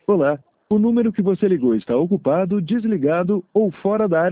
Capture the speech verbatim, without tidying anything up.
Olá, o número que você ligou está ocupado, desligado ou fora da área